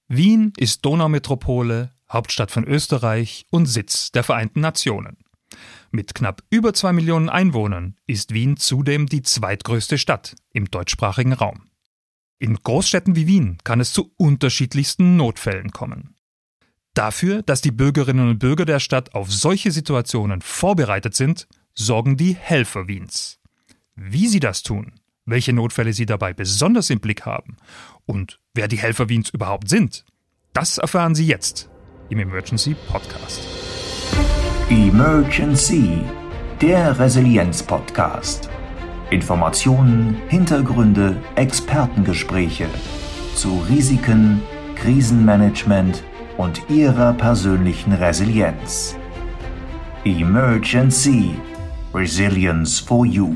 Wien ist Donaumetropole, Hauptstadt von Österreich und Sitz der Vereinten Nationen. Mit knapp über 2 Millionen Einwohnern ist Wien zudem die zweitgrößte Stadt im deutschsprachigen Raum. In Großstädten wie Wien kann es zu unterschiedlichsten Notfällen kommen. Dafür, dass die Bürgerinnen und Bürger der Stadt auf solche Situationen vorbereitet sind, sorgen die Helfer Wiens. Wie sie das tun, welche Notfälle sie dabei besonders im Blick haben und wer die Helfer Wiens überhaupt sind, das erfahren Sie jetzt im Emergency Podcast. Emergency, der Resilienz-Podcast. Informationen, Hintergründe, Expertengespräche zu Risiken, Krisenmanagement und Ihrer persönlichen Resilienz. Emergency, Resilience for You.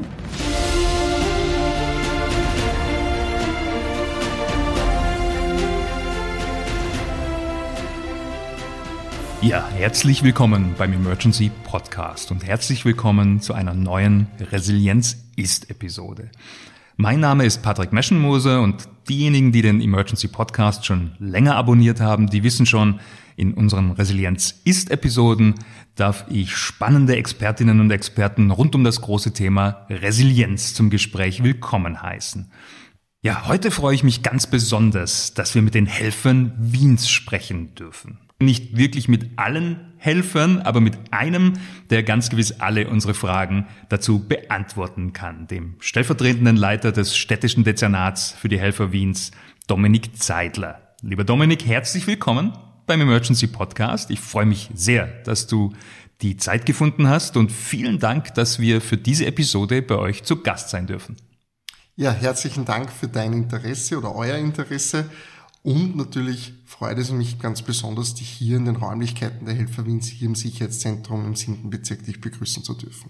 Ja, herzlich willkommen beim Emergency Podcast und herzlich willkommen zu einer neuen Resilienz-Ist-Episode. Mein Name ist Patrick Meschenmoser und diejenigen, die den Emergency Podcast schon länger abonniert haben, die wissen schon, in unseren Resilienz-Ist-Episoden darf ich spannende Expertinnen und Experten rund um das große Thema Resilienz zum Gespräch willkommen heißen. Ja, heute freue ich mich ganz besonders, dass wir mit den Helfern Wiens sprechen dürfen. Nicht wirklich mit allen Helfern, aber mit einem, der ganz gewiss alle unsere Fragen dazu beantworten kann, dem stellvertretenden Leiter des städtischen Dezernats für die Helfer Wiens, Dominik Zeidler. Lieber Dominik, herzlich willkommen beim Emergency Podcast. Ich freue mich sehr, dass du die Zeit gefunden hast und vielen Dank, dass wir für diese Episode bei euch zu Gast sein dürfen. Ja, herzlichen Dank für dein Interesse oder euer Interesse. Und natürlich freut es mich ganz besonders, dich hier in den Räumlichkeiten der Helfer Wiens, hier im Sicherheitszentrum im 7. Bezirk, dich begrüßen zu dürfen.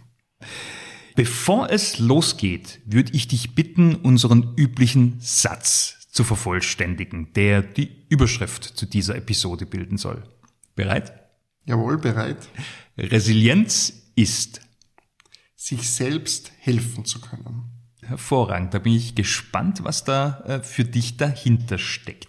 Bevor es losgeht, würde ich dich bitten, unseren üblichen Satz zu vervollständigen, der die Überschrift zu dieser Episode bilden soll. Bereit? Jawohl, bereit. Resilienz ist sich selbst helfen zu können. Hervorragend, da bin ich gespannt, was da für dich dahinter steckt.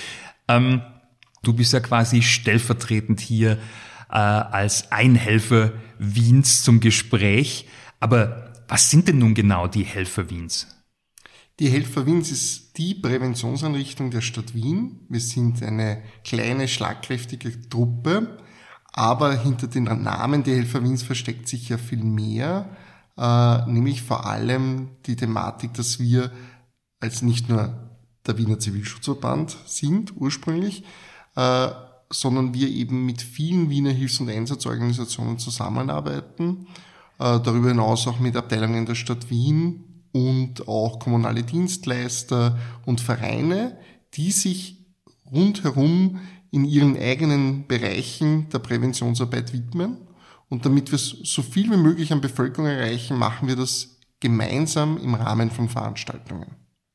Du bist ja quasi stellvertretend hier als Einhelfer Wiens zum Gespräch. Aber was sind denn nun genau die Helfer Wiens? Die Helfer Wiens ist die Präventionseinrichtung der Stadt Wien. Wir sind eine kleine, schlagkräftige Truppe, aber hinter den Namen der Helfer Wiens versteckt sich ja viel mehr. Nämlich vor allem die Thematik, dass wir als nicht nur der Wiener Zivilschutzverband sind ursprünglich, sondern wir eben mit vielen Wiener Hilfs- und Einsatzorganisationen zusammenarbeiten, darüber hinaus auch mit Abteilungen der Stadt Wien und auch kommunale Dienstleister und Vereine, die sich rundherum in ihren eigenen Bereichen der Präventionsarbeit widmen. Und damit wir so viel wie möglich an Bevölkerung erreichen, machen wir das gemeinsam im Rahmen von Veranstaltungen.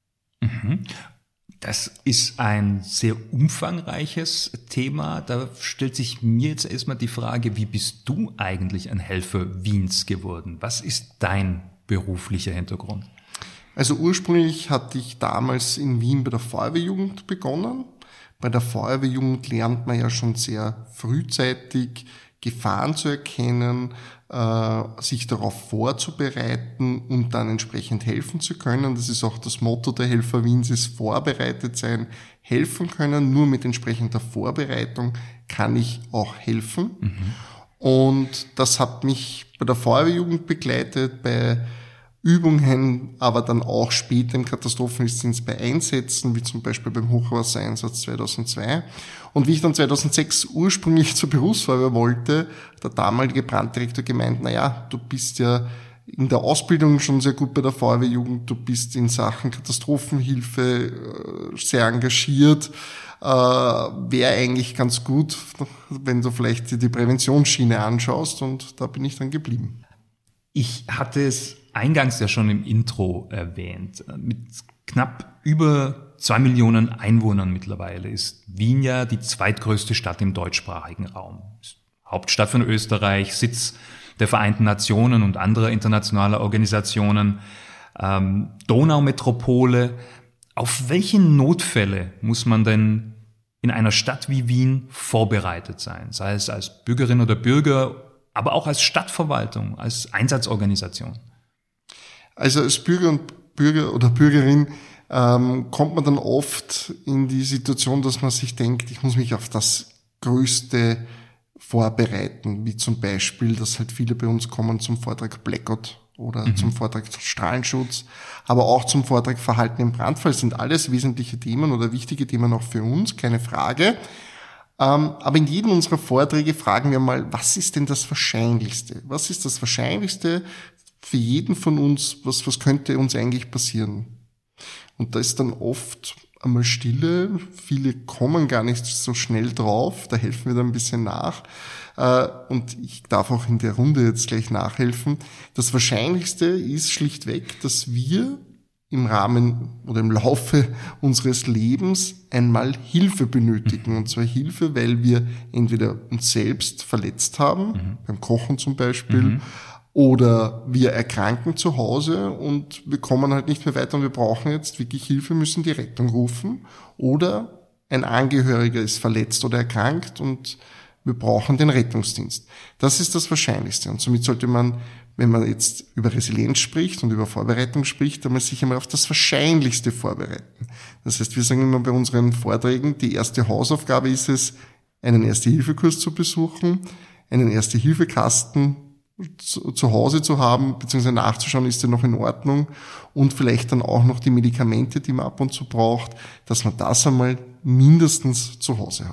Das ist ein sehr umfangreiches Thema. Da stellt sich mir jetzt erstmal die Frage, wie bist du eigentlich ein Helfer Wiens geworden? Was ist dein beruflicher Hintergrund? Also ursprünglich hatte ich damals in Wien bei der Feuerwehrjugend begonnen. Bei der Feuerwehrjugend lernt man ja schon sehr frühzeitig Gefahren zu erkennen, sich darauf vorzubereiten und dann entsprechend helfen zu können. Das ist auch das Motto der Helfer Wiens, ist vorbereitet sein, helfen können. Nur mit entsprechender Vorbereitung kann ich auch helfen. Und das hat mich bei der Feuerwehrjugend begleitet, bei Übungen, aber dann auch später im Katastrophendienst bei Einsätzen, wie zum Beispiel beim Hochwassereinsatz 2002. Und wie ich dann 2006 ursprünglich zur Berufsfeuerwehr wollte, der damalige Branddirektor gemeint, du bist ja in der Ausbildung schon sehr gut bei der Feuerwehrjugend, du bist in Sachen Katastrophenhilfe sehr engagiert, wäre eigentlich ganz gut, wenn du vielleicht dir die Präventionsschiene anschaust, und da bin ich dann geblieben. Ich hatte es eingangs ja schon im Intro erwähnt. Mit knapp über 2 Millionen Einwohnern mittlerweile ist Wien ja die zweitgrößte Stadt im deutschsprachigen Raum. Ist Hauptstadt von Österreich, Sitz der Vereinten Nationen und anderer internationaler Organisationen, Donaumetropole. Auf welche Notfälle muss man denn in einer Stadt wie Wien vorbereitet sein, sei es als Bürgerin oder Bürger, aber auch als Stadtverwaltung, als Einsatzorganisation? Also als Bürger oder Bürgerin kommt man dann oft in die Situation, dass man sich denkt, ich muss mich auf das Größte vorbereiten, wie zum Beispiel, dass halt viele bei uns kommen zum Vortrag Blackout oder zum Vortrag Strahlenschutz, aber auch zum Vortrag Verhalten im Brandfall. Das sind alles wesentliche Themen oder wichtige Themen auch für uns, keine Frage. Aber in jedem unserer Vorträge fragen wir mal, was ist denn das Wahrscheinlichste? Was ist das Wahrscheinlichste für jeden von uns? Was könnte uns eigentlich passieren? Und da ist dann oft einmal Stille. Viele kommen gar nicht so schnell drauf. Da helfen wir dann ein bisschen nach. Und ich darf auch in der Runde jetzt gleich nachhelfen. Das Wahrscheinlichste ist schlichtweg, dass wir im Rahmen oder im Laufe unseres Lebens einmal Hilfe benötigen. Und zwar Hilfe, weil wir entweder uns selbst verletzt haben, beim Kochen zum Beispiel, oder wir erkranken zu Hause und wir kommen halt nicht mehr weiter und wir brauchen jetzt wirklich Hilfe, müssen die Rettung rufen. Oder ein Angehöriger ist verletzt oder erkrankt und wir brauchen den Rettungsdienst. Das ist das Wahrscheinlichste. Und somit sollte man, wenn man jetzt über Resilienz spricht und über Vorbereitung spricht, einmal sich einmal auf das Wahrscheinlichste vorbereiten. Das heißt, wir sagen immer bei unseren Vorträgen, die erste Hausaufgabe ist es, einen Erste-Hilfe-Kurs zu besuchen, einen Erste-Hilfe-Kasten zu Hause zu haben, beziehungsweise nachzuschauen, ist der noch in Ordnung, und vielleicht dann auch noch die Medikamente, die man ab und zu braucht, dass man das einmal mindestens zu Hause hat.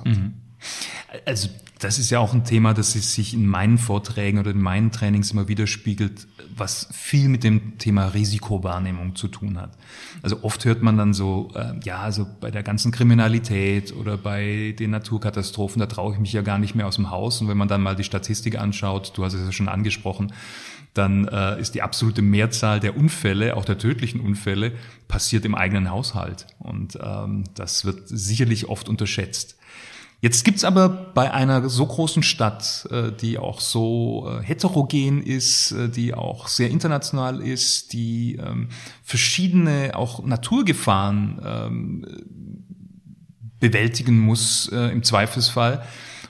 Also das ist ja auch ein Thema, das sich in meinen Vorträgen oder in meinen Trainings immer widerspiegelt, was viel mit dem Thema Risikowahrnehmung zu tun hat. Also oft hört man dann so, also bei der ganzen Kriminalität oder bei den Naturkatastrophen, da traue ich mich ja gar nicht mehr aus dem Haus. Und wenn man dann mal die Statistik anschaut, du hast es ja schon angesprochen, dann ist die absolute Mehrzahl der Unfälle, auch der tödlichen Unfälle, passiert im eigenen Haushalt. Und das wird sicherlich oft unterschätzt. Jetzt gibt's aber bei einer so großen Stadt, die auch so heterogen ist, die auch sehr international ist, die verschiedene auch Naturgefahren bewältigen muss im Zweifelsfall,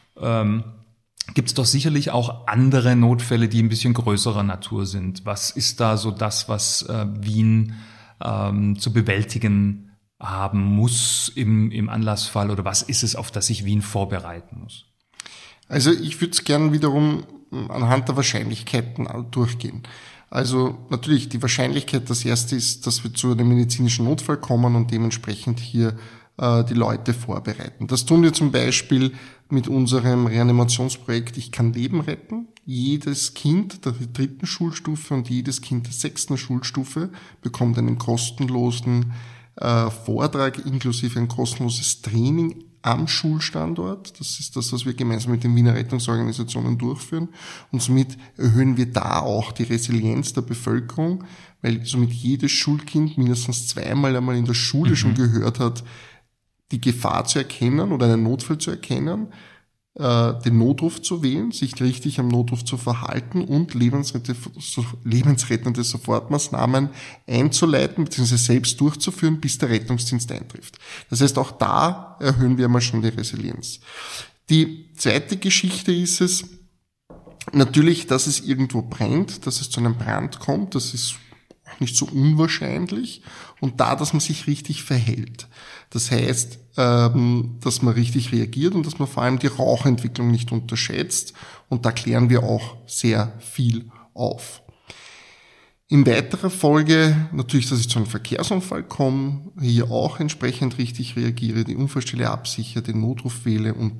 gibt's doch sicherlich auch andere Notfälle, die ein bisschen größerer Natur sind. Was ist da so das, was Wien zu bewältigen haben muss im Anlassfall, oder was ist es, auf das sich Wien vorbereiten muss? Also ich würde es gern wiederum anhand der Wahrscheinlichkeiten durchgehen. Also natürlich die Wahrscheinlichkeit, das erste ist, dass wir zu einem medizinischen Notfall kommen und dementsprechend hier die Leute vorbereiten. Das tun wir zum Beispiel mit unserem Reanimationsprojekt Ich kann Leben retten. Jedes Kind der 3. Schulstufe und jedes Kind der 6. Schulstufe bekommt einen kostenlosen Vortrag inklusive ein kostenloses Training am Schulstandort. Das ist das, was wir gemeinsam mit den Wiener Rettungsorganisationen durchführen. Und somit erhöhen wir da auch die Resilienz der Bevölkerung, weil somit jedes Schulkind mindestens zweimal einmal in der Schule schon gehört hat, die Gefahr zu erkennen oder einen Notfall zu erkennen, den Notruf zu wählen, sich richtig am Notruf zu verhalten und lebensrettende Sofortmaßnahmen einzuleiten bzw. selbst durchzuführen, bis der Rettungsdienst eintrifft. Das heißt, auch da erhöhen wir mal schon die Resilienz. Die zweite Geschichte ist es natürlich, dass es irgendwo brennt, dass es zu einem Brand kommt. Das ist auch nicht so unwahrscheinlich. Und da, dass man sich richtig verhält. Das heißt, dass man richtig reagiert und dass man vor allem die Rauchentwicklung nicht unterschätzt. Und da klären wir auch sehr viel auf. In weiterer Folge natürlich, dass ich zu einem Verkehrsunfall komme, hier auch entsprechend richtig reagiere, die Unfallstelle absichere, den Notruf wähle und.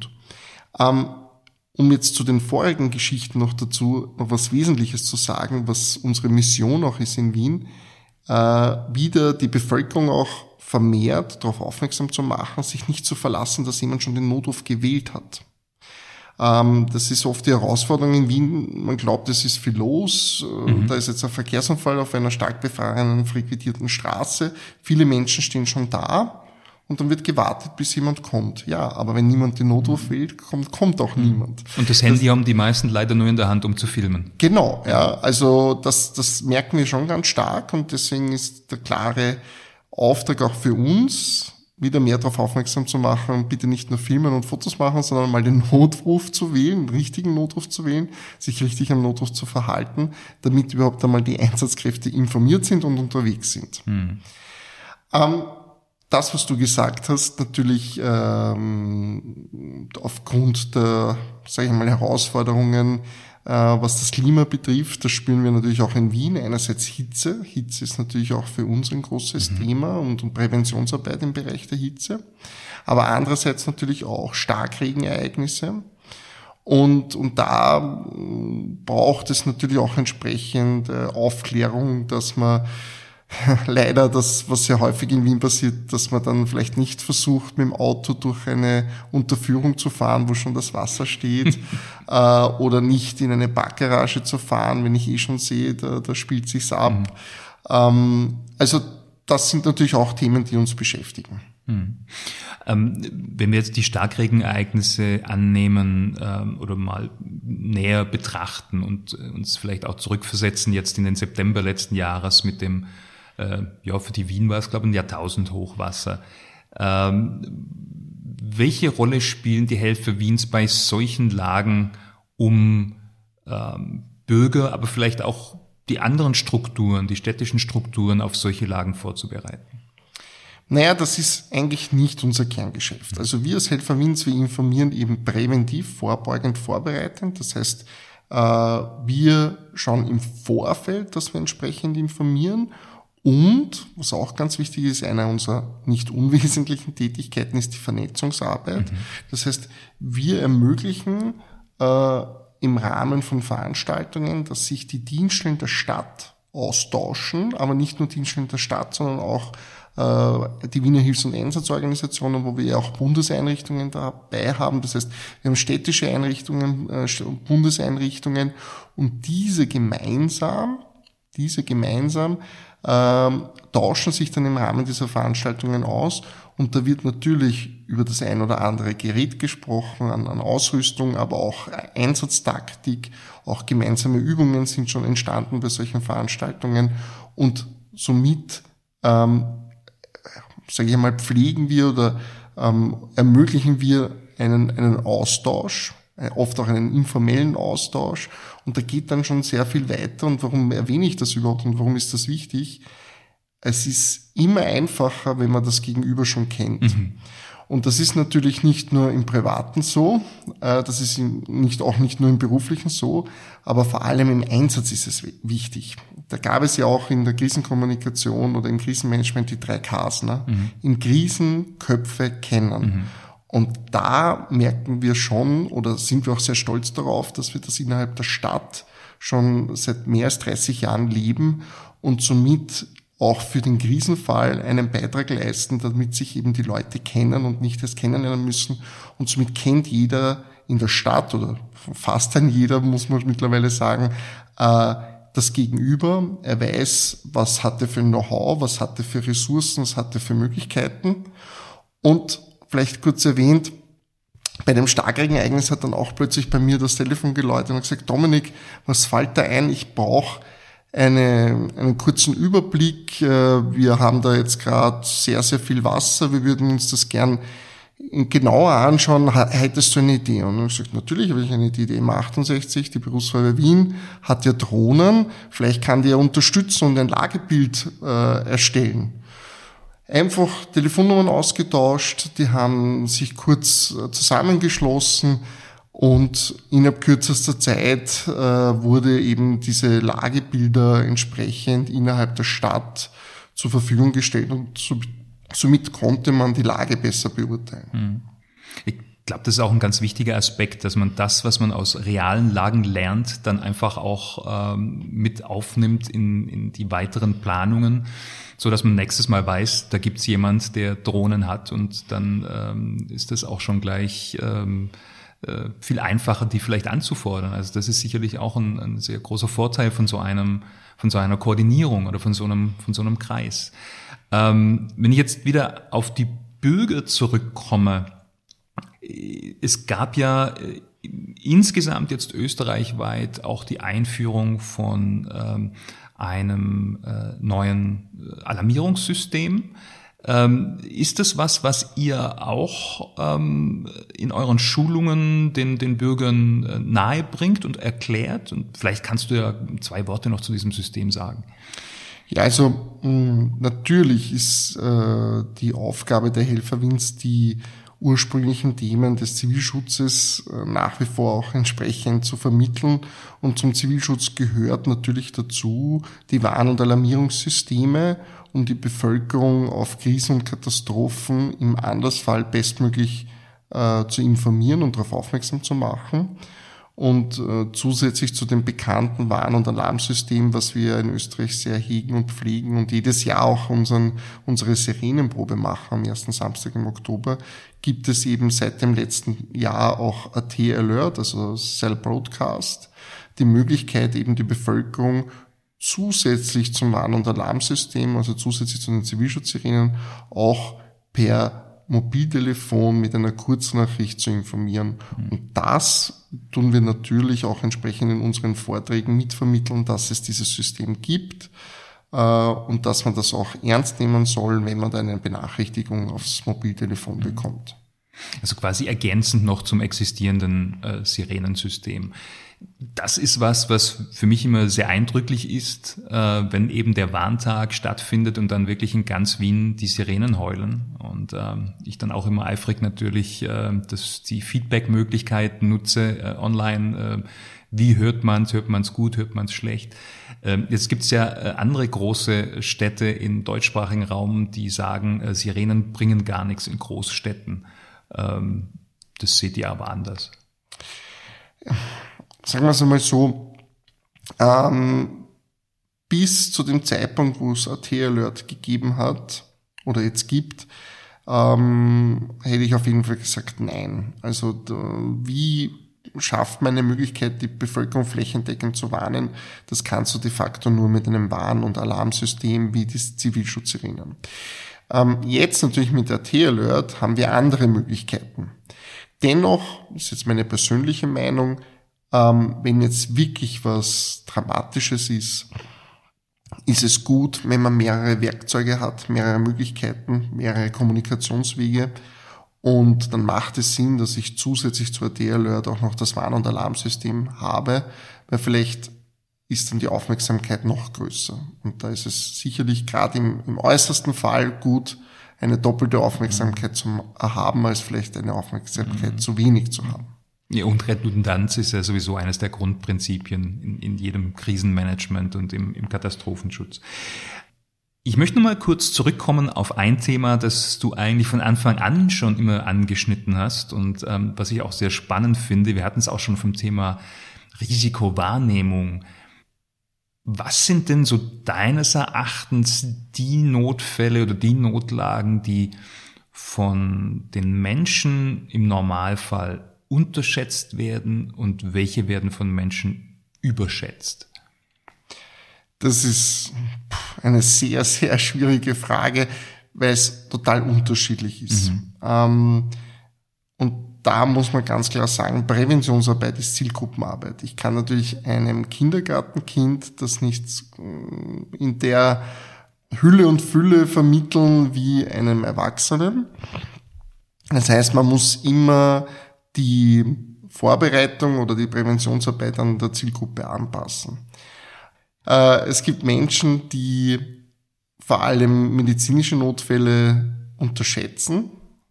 Um jetzt zu den vorigen Geschichten noch dazu noch was Wesentliches zu sagen, was unsere Mission auch ist in Wien, wieder die Bevölkerung auch vermehrt darauf aufmerksam zu machen, sich nicht zu verlassen, dass jemand schon den Notruf gewählt hat. Das ist oft die Herausforderung in Wien. Man glaubt, es ist viel los. Da ist jetzt ein Verkehrsunfall auf einer stark befahrenen, frequentierten Straße. Viele Menschen stehen schon da und dann wird gewartet, bis jemand kommt. Ja, aber wenn niemand den Notruf wählt, kommt auch niemand. Und das Handy haben die meisten leider nur in der Hand, um zu filmen. Genau, ja. Also das merken wir schon ganz stark und deswegen ist der klare Auftrag auch für uns, wieder mehr darauf aufmerksam zu machen, bitte nicht nur filmen und Fotos machen, sondern mal den Notruf zu wählen, den richtigen Notruf zu wählen, sich richtig am Notruf zu verhalten, damit überhaupt einmal die Einsatzkräfte informiert sind und unterwegs sind. Das, was du gesagt hast, natürlich aufgrund der, sage ich mal, Herausforderungen, was das Klima betrifft, das spüren wir natürlich auch in Wien. Einerseits Hitze. Hitze ist natürlich auch für uns ein großes Thema und Präventionsarbeit im Bereich der Hitze. Aber andererseits natürlich auch Starkregenereignisse. Und da braucht es natürlich auch entsprechend Aufklärung, dass man leider das, was sehr häufig in Wien passiert, dass man dann vielleicht nicht versucht, mit dem Auto durch eine Unterführung zu fahren, wo schon das Wasser steht, oder nicht in eine Parkgarage zu fahren, wenn ich schon sehe, da spielt sich's ab. Also das sind natürlich auch Themen, die uns beschäftigen. Wenn wir jetzt die Starkregenereignisse annehmen oder mal näher betrachten und uns vielleicht auch zurückversetzen jetzt in den September letzten Jahres mit dem, für die Wien war es, glaube ich, ein Jahrtausendhochwasser. Welche Rolle spielen die Helfer Wiens bei solchen Lagen, um Bürger, aber vielleicht auch die anderen Strukturen, die städtischen Strukturen auf solche Lagen vorzubereiten? Naja, das ist eigentlich nicht unser Kerngeschäft. Also wir als Helfer Wiens, wir informieren eben präventiv, vorbeugend, vorbereitend. Das heißt, wir schauen im Vorfeld, dass wir entsprechend informieren. Und, was auch ganz wichtig ist, einer unserer nicht unwesentlichen Tätigkeiten ist die Vernetzungsarbeit. Das heißt, wir ermöglichen im Rahmen von Veranstaltungen, dass sich die Dienststellen der Stadt austauschen, aber nicht nur Dienststellen der Stadt, sondern auch die Wiener Hilfs- und Einsatzorganisationen, wo wir ja auch Bundeseinrichtungen dabei haben. Das heißt, wir haben städtische Einrichtungen, Bundeseinrichtungen und diese gemeinsam tauschen sich dann im Rahmen dieser Veranstaltungen aus und da wird natürlich über das ein oder andere Gerät gesprochen, an Ausrüstung, aber auch Einsatztaktik, auch gemeinsame Übungen sind schon entstanden bei solchen Veranstaltungen und somit sage ich mal, pflegen wir oder ermöglichen wir einen Austausch, oft auch einen informellen Austausch und da geht dann schon sehr viel weiter. Und warum erwähne ich das überhaupt und warum ist das wichtig? Es ist immer einfacher, wenn man das Gegenüber schon kennt. Und das ist natürlich nicht nur im Privaten so, das ist nicht nur im Beruflichen so, aber vor allem im Einsatz ist es wichtig. Da gab es ja auch in der Krisenkommunikation oder im Krisenmanagement die 3 Ks. In Krisen Köpfe kennen. Und da merken wir schon oder sind wir auch sehr stolz darauf, dass wir das innerhalb der Stadt schon seit mehr als 30 Jahren leben und somit auch für den Krisenfall einen Beitrag leisten, damit sich eben die Leute kennen und nicht erst kennenlernen müssen. Und somit kennt jeder in der Stadt oder fast ein jeder, muss man mittlerweile sagen, das Gegenüber. Er weiß, was hat er für Know-how, was hat er für Ressourcen, was hat er für Möglichkeiten. Und vielleicht kurz erwähnt, bei dem Starkregenereignis hat dann auch plötzlich bei mir das Telefon geläutet und gesagt, Dominik, was fällt da ein? Ich brauche einen kurzen Überblick. Wir haben da jetzt gerade sehr, sehr viel Wasser. Wir würden uns das gern genauer anschauen. Hättest du eine Idee? Und ich gesagt, natürlich habe ich eine Idee. Die M68, die Berufsfeuerwehr Wien, hat ja Drohnen. Vielleicht kann die ja unterstützen und ein Lagebild erstellen. Einfach Telefonnummern ausgetauscht. Die haben sich kurz zusammengeschlossen. Und innerhalb kürzester Zeit wurde eben diese Lagebilder entsprechend innerhalb der Stadt zur Verfügung gestellt und somit konnte man die Lage besser beurteilen. Ich glaube, das ist auch ein ganz wichtiger Aspekt, dass man das, was man aus realen Lagen lernt, dann einfach auch mit aufnimmt in die weiteren Planungen, so dass man nächstes Mal weiß, da gibt's jemand, der Drohnen hat und dann ist das auch schon gleich viel einfacher, die vielleicht anzufordern. Also das ist sicherlich auch ein sehr großer Vorteil von so einer Koordinierung oder von so einem Kreis. Wenn ich jetzt wieder auf die Bürger zurückkomme, es gab ja insgesamt jetzt österreichweit auch die Einführung von einem neuen Alarmierungssystem. Ist das was ihr auch in euren Schulungen den Bürgern nahe bringt und erklärt? Und vielleicht kannst du ja 2 Worte noch zu diesem System sagen. Ja, also natürlich ist die Aufgabe der Helfer-Wins, die ursprünglichen Themen des Zivilschutzes nach wie vor auch entsprechend zu vermitteln. Und zum Zivilschutz gehört natürlich dazu die Warn- und Alarmierungssysteme, um die Bevölkerung auf Krisen und Katastrophen im Andersfall bestmöglich zu informieren und darauf aufmerksam zu machen. Und zusätzlich zu dem bekannten Warn- und Alarmsystem, was wir in Österreich sehr hegen und pflegen und jedes Jahr auch unsere Sirenenprobe machen am ersten Samstag im Oktober, gibt es eben seit dem letzten Jahr auch AT Alert, also Cell Broadcast, die Möglichkeit eben die Bevölkerung zusätzlich zum Warn- und Alarmsystem, also zusätzlich zu den Zivilschutzsirenen, auch per Mobiltelefon mit einer Kurznachricht zu informieren. Und das tun wir natürlich auch entsprechend in unseren Vorträgen mitvermitteln, dass es dieses System gibt und dass man das auch ernst nehmen soll, wenn man da eine Benachrichtigung aufs Mobiltelefon bekommt. Also quasi ergänzend noch zum existierenden Sirenensystem. Das ist was für mich immer sehr eindrücklich ist, wenn eben der Warntag stattfindet und dann wirklich in ganz Wien die Sirenen heulen. Und ich dann auch immer eifrig natürlich die Feedback-Möglichkeiten nutze online. Wie hört man's gut, hört man's schlecht? Jetzt gibt's ja andere große Städte im deutschsprachigen Raum, die sagen, Sirenen bringen gar nichts in Großstädten. Das seht ihr aber anders. Sagen wir es einmal so, bis zu dem Zeitpunkt, wo es AT Alert gegeben hat oder jetzt gibt, hätte ich auf jeden Fall gesagt nein. Also wie schafft man eine Möglichkeit, die Bevölkerung flächendeckend zu warnen? Das kannst du de facto nur mit einem Warn- und Alarmsystem wie die Zivilschutzsirenen. Jetzt natürlich mit AT Alert haben wir andere Möglichkeiten. Dennoch, das ist jetzt meine persönliche Meinung, wenn jetzt wirklich was Dramatisches ist es gut, wenn man mehrere Werkzeuge hat, mehrere Möglichkeiten, mehrere Kommunikationswege. Und dann macht es Sinn, dass ich zusätzlich zu AT Alert auch noch das Warn- und Alarmsystem habe, weil vielleicht ist dann die Aufmerksamkeit noch größer. Und da ist es sicherlich gerade im äußersten Fall gut, eine doppelte Aufmerksamkeit zu haben, als vielleicht eine Aufmerksamkeit zu wenig zu haben. Ja, und Redundanz ist ja sowieso eines der Grundprinzipien in jedem Krisenmanagement und im Katastrophenschutz. Ich möchte noch mal kurz zurückkommen auf ein Thema, das du eigentlich von Anfang an schon immer angeschnitten hast und was ich auch sehr spannend finde. Wir hatten es auch schon vom Thema Risikowahrnehmung. Was sind denn so deines Erachtens die Notfälle oder die Notlagen, die von den Menschen im Normalfall unterschätzt werden und welche werden von Menschen überschätzt? Das ist eine sehr, sehr schwierige Frage, weil es total unterschiedlich ist. Und da muss man ganz klar sagen, Präventionsarbeit ist Zielgruppenarbeit. Ich kann natürlich einem Kindergartenkind das nicht in der Hülle und Fülle vermitteln wie einem Erwachsenen. Das heißt, man muss immer die Vorbereitung oder die Präventionsarbeit an der Zielgruppe anpassen. Es gibt Menschen, die vor allem medizinische Notfälle unterschätzen.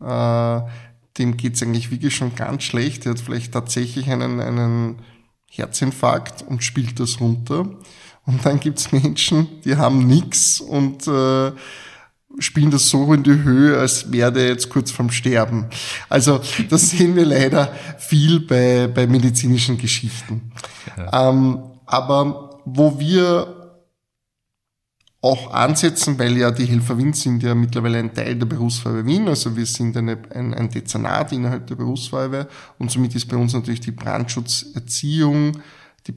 Dem geht's eigentlich wirklich schon ganz schlecht. Er hat vielleicht tatsächlich einen Herzinfarkt und spielt das runter. Und dann gibt's Menschen, die haben nix und spielen das so in die Höhe, als wäre der jetzt kurz vorm Sterben. Also das sehen wir leider viel bei medizinischen Geschichten. Ja. Aber wo wir auch ansetzen, weil ja die Helfer Wien sind ja mittlerweile ein Teil der Berufsfeuerwehr Wien, also wir sind ein Dezernat innerhalb der Berufsfeuerwehr und somit ist bei uns natürlich die Brandschutzerziehung, die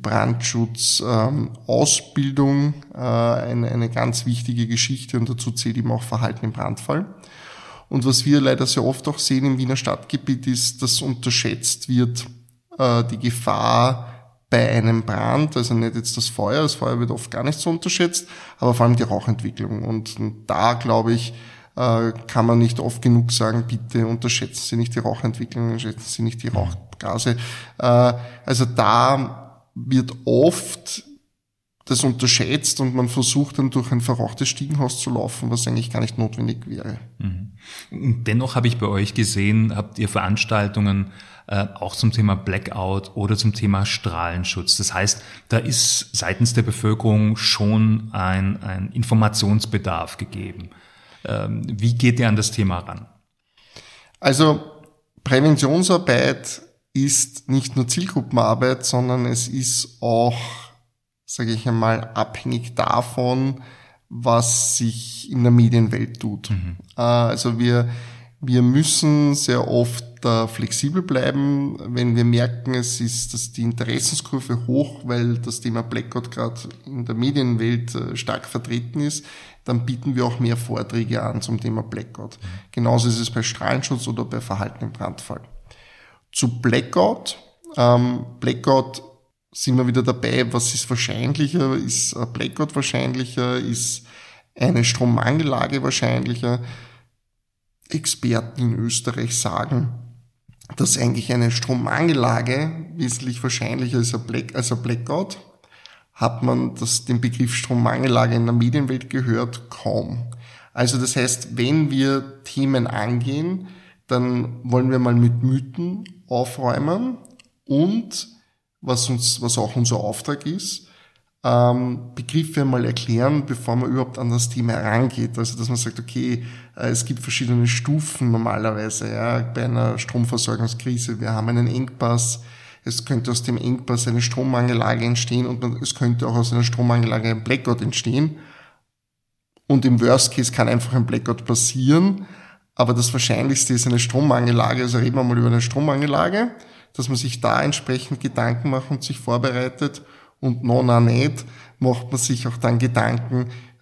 Brandschutzausbildung eine ganz wichtige Geschichte und dazu zählt eben auch Verhalten im Brandfall. Und was wir leider sehr oft auch sehen im Wiener Stadtgebiet ist, dass unterschätzt wird die Gefahr bei einem Brand, also nicht jetzt das Feuer wird oft gar nicht so unterschätzt, aber vor allem die Rauchentwicklung. Und da, glaube ich, kann man nicht oft genug sagen, bitte unterschätzen Sie nicht die Rauchentwicklung, unterschätzen Sie nicht die Rauchgase. Also da wird oft das unterschätzt und man versucht dann durch ein verrauchtes Stiegenhaus zu laufen, was eigentlich gar nicht notwendig wäre. Und dennoch habe ich bei euch gesehen, habt ihr Veranstaltungen auch zum Thema Blackout oder zum Thema Strahlenschutz. Das heißt, da ist seitens der Bevölkerung schon ein Informationsbedarf gegeben. Wie geht ihr an das Thema ran? Also Präventionsarbeit ist nicht nur Zielgruppenarbeit, sondern es ist auch, sage ich einmal, abhängig davon, was sich in der Medienwelt tut. Also wir müssen sehr oft flexibel bleiben, wenn wir merken, es ist, dass die Interessenskurve hoch, weil das Thema Blackout gerade in der Medienwelt stark vertreten ist, dann bieten wir auch mehr Vorträge an zum Thema Blackout. Genauso ist es bei Strahlenschutz oder bei Verhalten im Brandfall. Zu Blackout. Blackout sind wir wieder dabei, was ist wahrscheinlicher? Ist ein Blackout wahrscheinlicher? Ist eine Strommangellage wahrscheinlicher? Experten in Österreich sagen, dass eigentlich eine Strommangellage wesentlich wahrscheinlicher ist als ein Blackout. Hat man den Begriff Strommangellage in der Medienwelt gehört? Kaum. Also das heißt, wenn wir Themen angehen, dann wollen wir mal mit Mythen aufräumen und was auch unser Auftrag ist, Begriffe mal erklären, bevor man überhaupt an das Thema herangeht. Also, dass man sagt, okay, es gibt verschiedene Stufen normalerweise, ja, bei einer Stromversorgungskrise. Wir haben einen Engpass. Es könnte aus dem Engpass eine Strommangellage entstehen und es könnte auch aus einer Strommangellage ein Blackout entstehen. Und im Worst Case kann einfach ein Blackout passieren. Aber das Wahrscheinlichste ist eine Strommangellage. Also reden wir mal über eine Strommangellage, dass man sich da entsprechend Gedanken macht und sich vorbereitet. Und nicht, macht man sich auch dann Gedanken,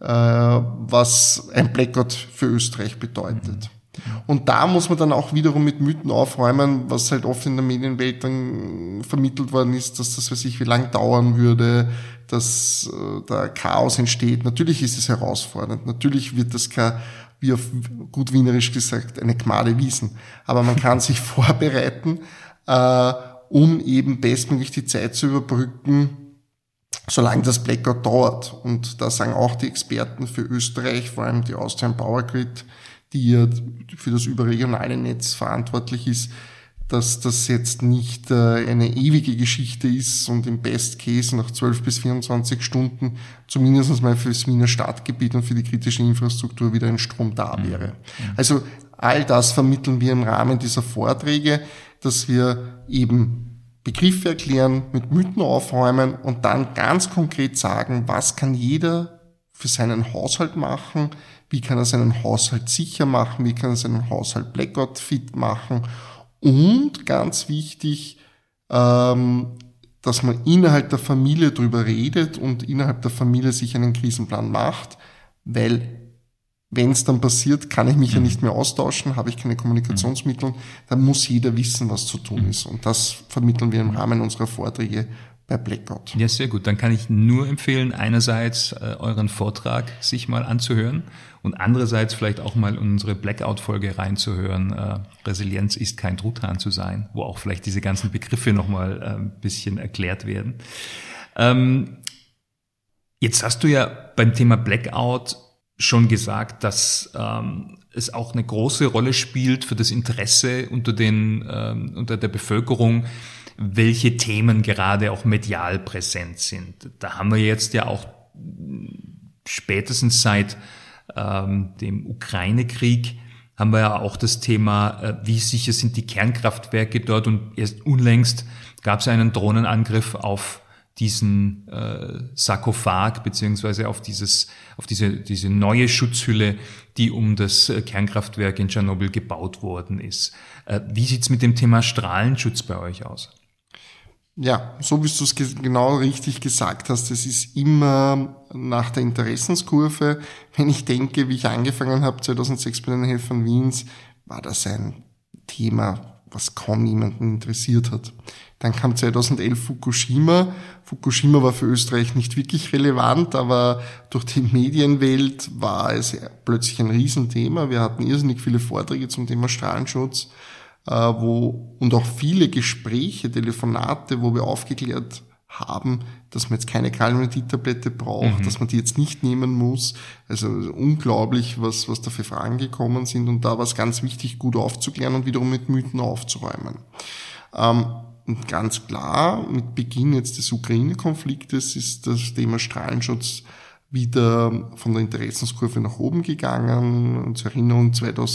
was ein Blackout für Österreich bedeutet. Und da muss man dann auch wiederum mit Mythen aufräumen, was halt oft in der Medienwelt dann vermittelt worden ist, dass das, wie lang dauern würde, dass da Chaos entsteht. Natürlich ist es herausfordernd. Natürlich wird das wie auf gut wienerisch gesagt, eine Gmade Wiesen. Aber man kann sich vorbereiten, um eben bestmöglich die Zeit zu überbrücken, solange das Blackout dauert. Und da sagen auch die Experten für Österreich, vor allem die Austrian Power Grid, die ja für das überregionale Netz verantwortlich ist, dass das jetzt nicht eine ewige Geschichte ist und im Best Case nach 12 bis 24 Stunden zumindest mal fürs Wiener Stadtgebiet und für die kritische Infrastruktur wieder ein Strom da wäre. Also all das vermitteln wir im Rahmen dieser Vorträge, dass wir eben Begriffe erklären, mit Mythen aufräumen und dann ganz konkret sagen, was kann jeder für seinen Haushalt machen, wie kann er seinen Haushalt sicher machen, wie kann er seinen Haushalt Blackout-fit machen und ganz wichtig, dass man innerhalb der Familie drüber redet und innerhalb der Familie sich einen Krisenplan macht, weil wenn es dann passiert, kann ich mich ja nicht mehr austauschen, habe ich keine Kommunikationsmittel, dann muss jeder wissen, was zu tun ist. Und das vermitteln wir im Rahmen unserer Vorträge bei Blackout. Ja, sehr gut. Dann kann ich nur empfehlen, einerseits euren Vortrag sich mal anzuhören und andererseits vielleicht auch mal unsere Blackout-Folge reinzuhören. Resilienz ist kein Truthahn zu sein, wo auch vielleicht diese ganzen Begriffe nochmal ein bisschen erklärt werden. Jetzt hast du ja beim Thema Blackout schon gesagt, dass es auch eine große Rolle spielt für das Interesse unter der Bevölkerung, welche Themen gerade auch medial präsent sind. Da haben wir jetzt ja auch spätestens seit dem Ukraine-Krieg haben wir ja auch das Thema, wie sicher sind die Kernkraftwerke dort, und erst unlängst gab es einen Drohnenangriff auf diesen Sarkophag beziehungsweise auf diese neue Schutzhülle, die um das Kernkraftwerk in Tschernobyl gebaut worden ist. Wie sieht's mit dem Thema Strahlenschutz bei euch aus? Ja, so wie du es genau richtig gesagt hast, es ist immer nach der Interessenskurve. Wenn ich denke, wie ich angefangen habe 2006 bei den Helfern Wiens, war das ein Thema was kaum jemanden interessiert hat. Dann kam 2011 Fukushima. Fukushima war für Österreich nicht wirklich relevant, aber durch die Medienwelt war es plötzlich ein Riesenthema. Wir hatten irrsinnig viele Vorträge zum Thema Strahlenschutz, und auch viele Gespräche, Telefonate, wo wir aufgeklärt haben, dass man jetzt keine Kaliumnitrit-Tablette braucht, dass man die jetzt nicht nehmen muss. Also unglaublich, was da für Fragen gekommen sind, und da war es ganz wichtig, gut aufzuklären und wiederum mit Mythen aufzuräumen. Und ganz klar, mit Beginn jetzt des Ukraine-Konfliktes ist das Thema Strahlenschutz wieder von der Interessenskurve nach oben gegangen. Und zur Erinnerung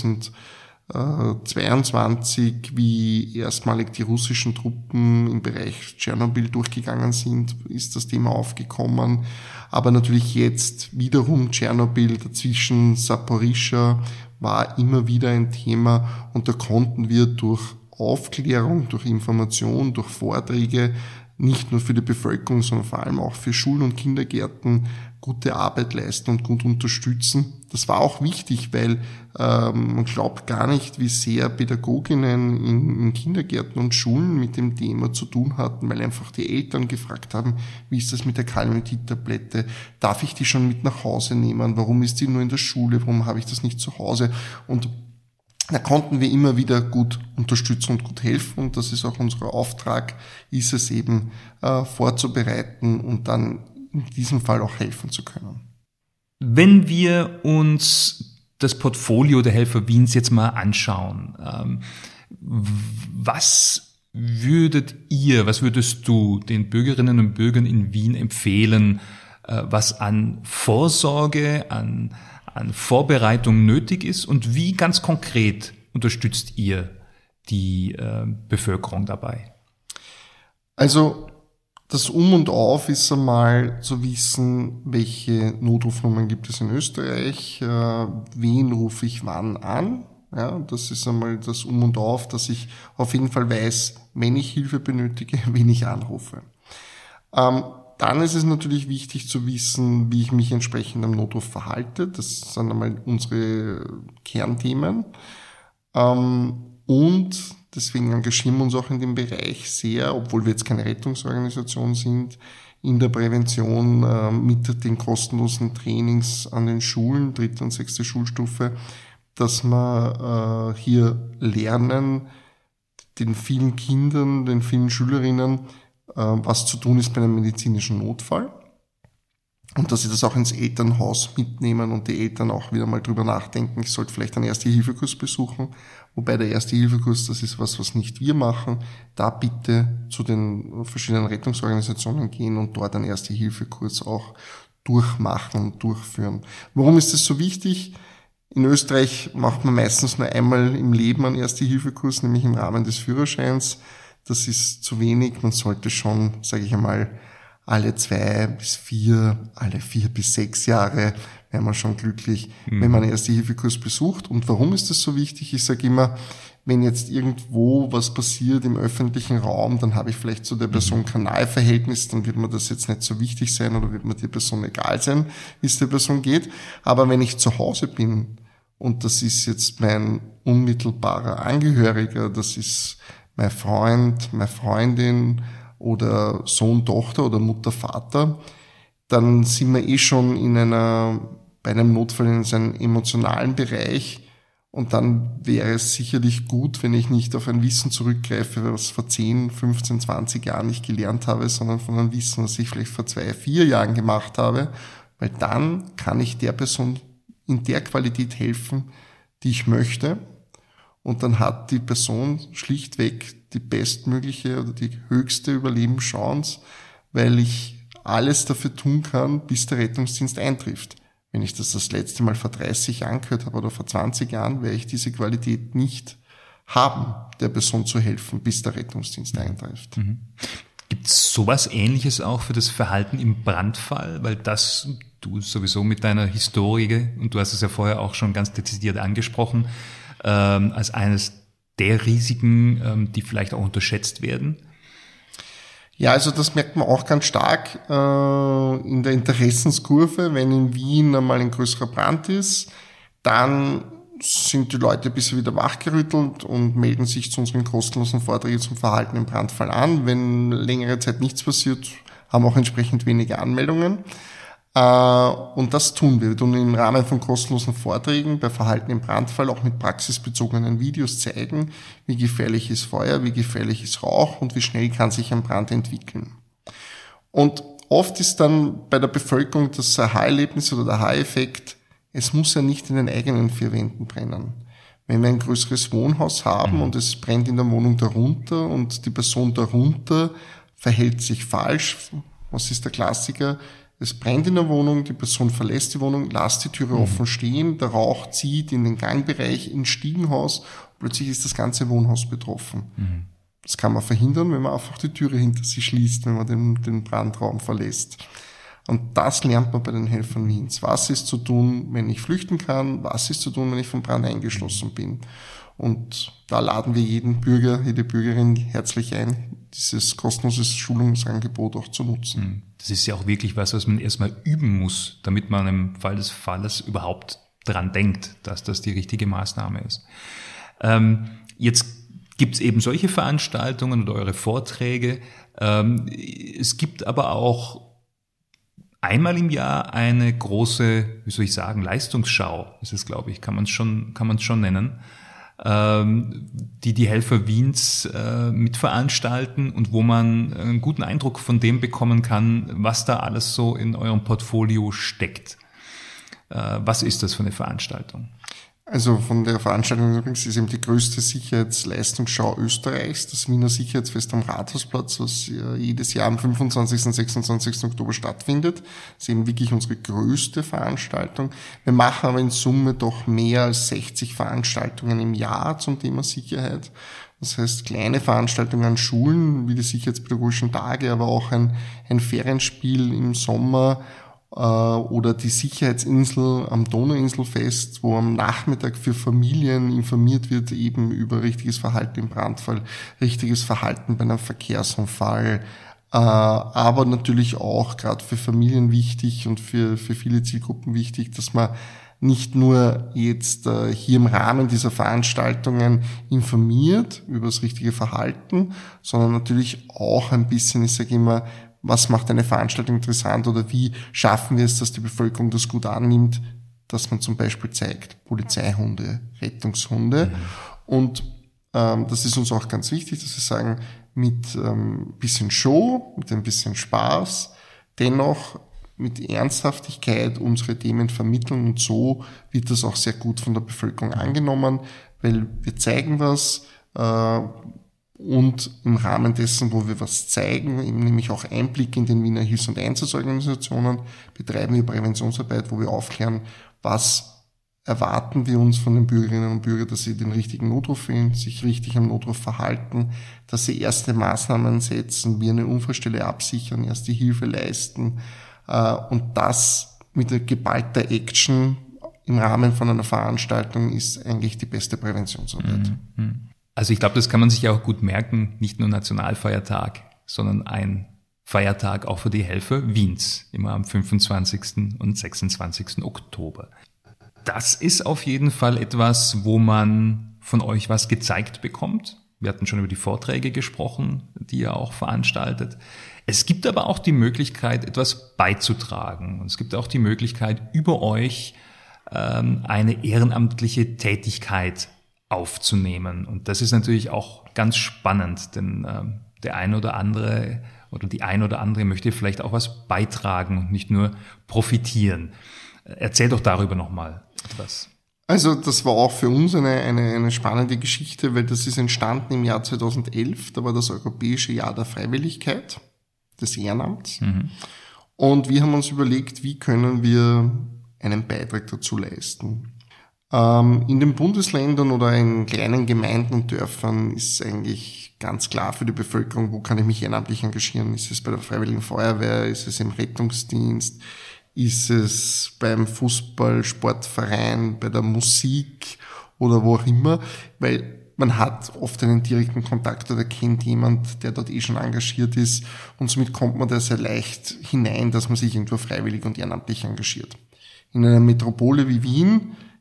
2022, wie erstmalig die russischen Truppen im Bereich Tschernobyl durchgegangen sind, ist das Thema aufgekommen. Aber natürlich jetzt wiederum Tschernobyl, dazwischen Saporischschja, war immer wieder ein Thema, und da konnten wir durch Aufklärung, durch Information, durch Vorträge nicht nur für die Bevölkerung, sondern vor allem auch für Schulen und Kindergärten gute Arbeit leisten und gut unterstützen. Das war auch wichtig, weil man glaubt gar nicht, wie sehr Pädagoginnen in Kindergärten und Schulen mit dem Thema zu tun hatten, weil einfach die Eltern gefragt haben, wie ist das mit der Kaliumnitrit-Tablette? Darf ich die schon mit nach Hause nehmen? Warum ist die nur in der Schule? Warum habe ich das nicht zu Hause? Und da konnten wir immer wieder gut unterstützen und gut helfen, und das ist auch unser Auftrag, ist es eben vorzubereiten und dann in diesem Fall auch helfen zu können. Wenn wir uns das Portfolio der Helfer Wiens jetzt mal anschauen, was würdest du den Bürgerinnen und Bürgern in Wien empfehlen, was an Vorsorge, an Vorbereitung nötig ist, und wie ganz konkret unterstützt ihr die Bevölkerung dabei? Also das Um und Auf ist einmal zu wissen, welche Notrufnummern gibt es in Österreich, wen rufe ich wann an. Ja, das ist einmal das Um und Auf, dass ich auf jeden Fall weiß, wenn ich Hilfe benötige, wen ich anrufe. Dann ist es natürlich wichtig zu wissen, wie ich mich entsprechend am Notruf verhalte. Das sind einmal unsere Kernthemen. Und deswegen engagieren wir uns auch in dem Bereich sehr, obwohl wir jetzt keine Rettungsorganisation sind, in der Prävention mit den kostenlosen Trainings an den Schulen, 3. und 6. Schulstufe, dass wir hier lernen, den vielen Kindern, den vielen Schülerinnen, was zu tun ist bei einem medizinischen Notfall, und dass sie das auch ins Elternhaus mitnehmen und die Eltern auch wieder mal drüber nachdenken, ich sollte vielleicht einen Erste-Hilfe-Kurs besuchen, wobei der Erste-Hilfe-Kurs, das ist was nicht wir machen, da bitte zu den verschiedenen Rettungsorganisationen gehen und dort einen Erste-Hilfe-Kurs auch durchmachen und durchführen. Warum ist das so wichtig? In Österreich macht man meistens nur einmal im Leben einen Erste-Hilfe-Kurs, nämlich im Rahmen des Führerscheins. Das ist zu wenig. Man sollte schon, sage ich einmal, alle 2 bis 4, alle 4 bis 6 Jahre wäre man schon glücklich, wenn man einen Erste-Hilfe-Kurs besucht. Und warum ist das so wichtig? Ich sage immer, wenn jetzt irgendwo was passiert im öffentlichen Raum, dann habe ich vielleicht zu der Person kein Naheverhältnis, dann wird mir das jetzt nicht so wichtig sein oder wird mir die Person egal sein, wie es der Person geht. Aber wenn ich zu Hause bin und das ist jetzt mein unmittelbarer Angehöriger, das ist mein Freund, meine Freundin oder Sohn, Tochter oder Mutter, Vater, dann sind wir schon bei einem Notfall in einem emotionalen Bereich, und dann wäre es sicherlich gut, wenn ich nicht auf ein Wissen zurückgreife, was vor 10, 15, 20 Jahren nicht gelernt habe, sondern von einem Wissen, was ich vielleicht vor 2, 4 Jahren gemacht habe, weil dann kann ich der Person in der Qualität helfen, die ich möchte. Und dann hat die Person schlichtweg die bestmögliche oder die höchste Überlebenschance, weil ich alles dafür tun kann, bis der Rettungsdienst eintrifft. Wenn ich das letzte Mal vor 30 Jahren gehört habe oder vor 20 Jahren, werde ich diese Qualität nicht haben, der Person zu helfen, bis der Rettungsdienst eintrifft. Gibt es sowas Ähnliches auch für das Verhalten im Brandfall? Weil das, du sowieso mit deiner Historie, und du hast es ja vorher auch schon ganz dezidiert angesprochen, als eines der Risiken, die vielleicht auch unterschätzt werden? Ja, also das merkt man auch ganz stark in der Interessenskurve. Wenn in Wien einmal ein größerer Brand ist, dann sind die Leute ein bisschen wieder wachgerüttelt und melden sich zu unseren kostenlosen Vorträgen zum Verhalten im Brandfall an. Wenn längere Zeit nichts passiert, haben auch entsprechend wenige Anmeldungen. Und das tun wir. Wir tun im Rahmen von kostenlosen Vorträgen bei Verhalten im Brandfall auch mit praxisbezogenen Videos zeigen, wie gefährlich ist Feuer, wie gefährlich ist Rauch und wie schnell kann sich ein Brand entwickeln. Und oft ist dann bei der Bevölkerung das Aha-Erlebnis oder der Aha-Effekt, es muss ja nicht in den eigenen vier Wänden brennen. Wenn wir ein größeres Wohnhaus haben und es brennt in der Wohnung darunter und die Person darunter verhält sich falsch, was ist der Klassiker? Es brennt in der Wohnung, die Person verlässt die Wohnung, lässt die Türe offen stehen, der Rauch zieht in den Gangbereich, ins Stiegenhaus, plötzlich ist das ganze Wohnhaus betroffen. Das kann man verhindern, wenn man einfach die Türe hinter sich schließt, wenn man den Brandraum verlässt. Und das lernt man bei den Helfern Wiens. Was ist zu tun, wenn ich flüchten kann? Was ist zu tun, wenn ich vom Brand eingeschlossen bin? Und da laden wir jeden Bürger, jede Bürgerin herzlich ein, dieses kostenlose Schulungsangebot auch zu nutzen. Das ist ja auch wirklich was man erstmal üben muss, damit man im Fall des Falles überhaupt dran denkt, dass das die richtige Maßnahme ist. Jetzt gibt es eben solche Veranstaltungen oder eure Vorträge. Es gibt aber auch einmal im Jahr eine große, Leistungsschau, ist es, glaube ich, kann man es schon nennen, die Helfer Wiens mitveranstalten und wo man einen guten Eindruck von dem bekommen kann, was da alles so in eurem Portfolio steckt. Was ist das für eine Veranstaltung? Also von der Veranstaltung übrigens ist eben die größte Sicherheitsleistungsschau Österreichs, das Wiener Sicherheitsfest am Rathausplatz, was jedes Jahr am 25. und 26. Oktober stattfindet. Das ist eben wirklich unsere größte Veranstaltung. Wir machen aber in Summe doch mehr als 60 Veranstaltungen im Jahr zum Thema Sicherheit. Das heißt, kleine Veranstaltungen an Schulen, wie die sicherheitspädagogischen Tage, aber auch ein Ferienspiel im Sommer, oder die Sicherheitsinsel am Donauinselfest, wo am Nachmittag für Familien informiert wird eben über richtiges Verhalten im Brandfall, richtiges Verhalten bei einem Verkehrsunfall, aber natürlich auch gerade für Familien wichtig und für viele Zielgruppen wichtig, dass man nicht nur jetzt hier im Rahmen dieser Veranstaltungen informiert über das richtige Verhalten, sondern natürlich auch ein bisschen, ich sage immer, was macht eine Veranstaltung interessant oder wie schaffen wir es, dass die Bevölkerung das gut annimmt, dass man zum Beispiel zeigt, Polizeihunde, Rettungshunde. Und das ist uns auch ganz wichtig, dass wir sagen, mit bisschen Show, mit ein bisschen Spaß, dennoch mit Ernsthaftigkeit unsere Themen vermitteln und so wird das auch sehr gut von der Bevölkerung angenommen, weil wir zeigen was, und im Rahmen dessen, wo wir was zeigen, eben nämlich auch Einblick in den Wiener Hilfs- und Einsatzorganisationen, betreiben wir Präventionsarbeit, wo wir aufklären, was erwarten wir uns von den Bürgerinnen und Bürgern, dass sie den richtigen Notruf wählen, sich richtig am Notruf verhalten, dass sie erste Maßnahmen setzen, wie eine Unfallstelle absichern, erste Hilfe leisten und das mit der geballter Action im Rahmen von einer Veranstaltung ist eigentlich die beste Präventionsarbeit. Also ich glaube, das kann man sich ja auch gut merken, nicht nur Nationalfeiertag, sondern ein Feiertag auch für die Helfer Wiens, immer am 25. und 26. Oktober. Das ist auf jeden Fall etwas, wo man von euch was gezeigt bekommt. Wir hatten schon über die Vorträge gesprochen, die ihr auch veranstaltet. Es gibt aber auch die Möglichkeit, etwas beizutragen. Und es gibt auch die Möglichkeit, über euch eine ehrenamtliche Tätigkeit aufzunehmen. Und das ist natürlich auch ganz spannend, denn der ein oder andere oder die ein oder andere möchte vielleicht auch was beitragen und nicht nur profitieren. Erzähl doch darüber nochmal etwas. Also das war auch für uns eine spannende Geschichte, weil das ist entstanden im Jahr 2011. Da war das Europäische Jahr der Freiwilligkeit, des Ehrenamts. Und wir haben uns überlegt, wie können wir einen Beitrag dazu leisten. In den Bundesländern oder in kleinen Gemeinden und Dörfern ist eigentlich ganz klar für die Bevölkerung, wo kann ich mich ehrenamtlich engagieren? Ist es bei der Freiwilligen Feuerwehr? Ist es im Rettungsdienst? Ist es beim Fußball, Sportverein, bei der Musik oder wo auch immer? Weil man hat oft einen direkten Kontakt oder kennt jemand, der dort schon engagiert ist und somit kommt man da sehr leicht hinein, dass man sich irgendwo freiwillig und ehrenamtlich engagiert. In einer Metropole wie Wien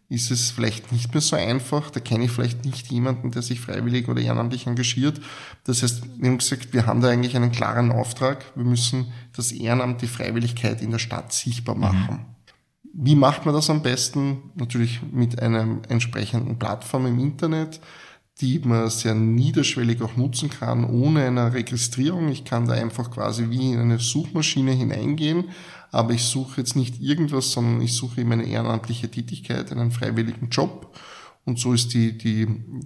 ist es vielleicht nicht mehr so einfach. Da kenne ich vielleicht nicht jemanden, der sich freiwillig oder ehrenamtlich engagiert. Das heißt, wir haben gesagt, wir haben da eigentlich einen klaren Auftrag. Wir müssen das Ehrenamt, die Freiwilligkeit in der Stadt sichtbar machen. Wie macht man das am besten? Natürlich mit einer entsprechenden Plattform im Internet, die man sehr niederschwellig auch nutzen kann, ohne eine Registrierung. Ich kann da einfach quasi wie in eine Suchmaschine hineingehen, aber ich suche jetzt nicht irgendwas, sondern ich suche eben eine ehrenamtliche Tätigkeit, einen freiwilligen Job. Und so ist die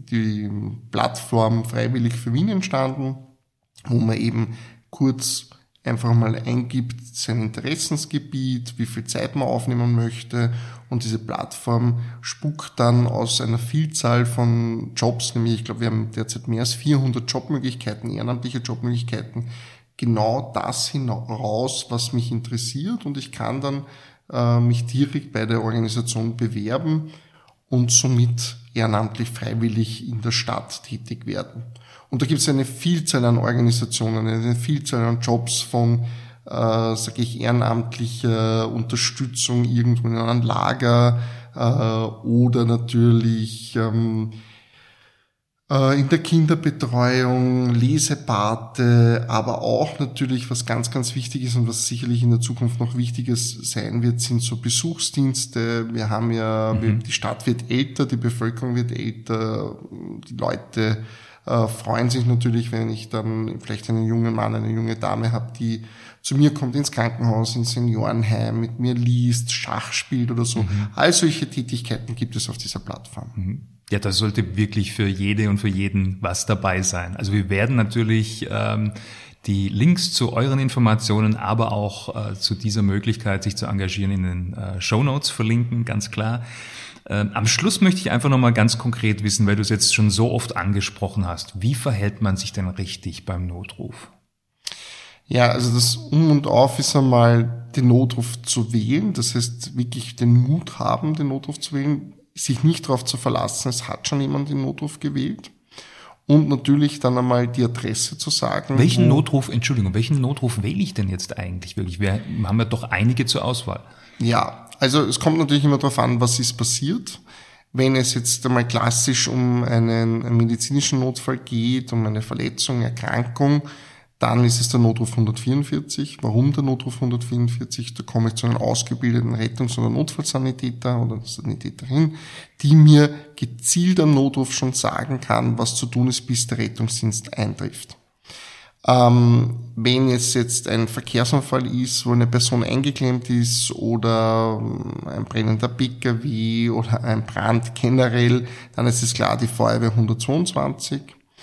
Plattform Freiwillig für Wien entstanden, wo man eben kurz einfach mal eingibt sein Interessensgebiet, wie viel Zeit man aufnehmen möchte, und diese Plattform spuckt dann aus einer Vielzahl von Jobs, nämlich ich glaube, wir haben derzeit mehr als 400 Jobmöglichkeiten, ehrenamtliche Jobmöglichkeiten, genau das hinaus, was mich interessiert, und ich kann dann mich direkt bei der Organisation bewerben und somit ehrenamtlich freiwillig in der Stadt tätig werden. Und da gibt es eine Vielzahl an Organisationen, eine Vielzahl an Jobs von, ehrenamtlicher Unterstützung irgendwo in einem Lager oder natürlich in der Kinderbetreuung, Lesepate, aber auch natürlich, was ganz, ganz wichtig ist und was sicherlich in der Zukunft noch Wichtiges sein wird, sind so Besuchsdienste. Wir haben ja, die Stadt wird älter, die Bevölkerung wird älter, die Leute freuen sich natürlich, wenn ich dann vielleicht einen jungen Mann, eine junge Dame habe, die zu mir kommt ins Krankenhaus, ins Seniorenheim, mit mir liest, Schach spielt oder so. All solche Tätigkeiten gibt es auf dieser Plattform. Ja, da sollte wirklich für jede und für jeden was dabei sein. Also wir werden natürlich die Links zu euren Informationen, aber auch zu dieser Möglichkeit, sich zu engagieren, in den Shownotes verlinken, ganz klar. Am Schluss möchte ich einfach nochmal ganz konkret wissen, weil du es jetzt schon so oft angesprochen hast. Wie verhält man sich denn richtig beim Notruf? Ja, also das Um und Auf ist einmal, den Notruf zu wählen. Das heißt, wirklich den Mut haben, den Notruf zu wählen, sich nicht darauf zu verlassen, es hat schon jemand den Notruf gewählt. Und natürlich dann einmal die Adresse zu sagen. Welchen Notruf wähle ich denn jetzt eigentlich wirklich? Wir haben ja doch einige zur Auswahl. Ja, also es kommt natürlich immer darauf an, was ist passiert. Wenn es jetzt einmal klassisch um einen medizinischen Notfall geht, um eine Verletzung, Erkrankung, dann ist es der Notruf 144. Warum der Notruf 144? Da komme ich zu einem ausgebildeten Rettungs- oder Notfallsanitäter oder Sanitäterin, die mir gezielt am Notruf schon sagen kann, was zu tun ist, bis der Rettungsdienst eintrifft. Wenn es jetzt ein Verkehrsunfall ist, wo eine Person eingeklemmt ist oder ein brennender PKW oder ein Brand generell, dann ist es klar die Feuerwehr 122.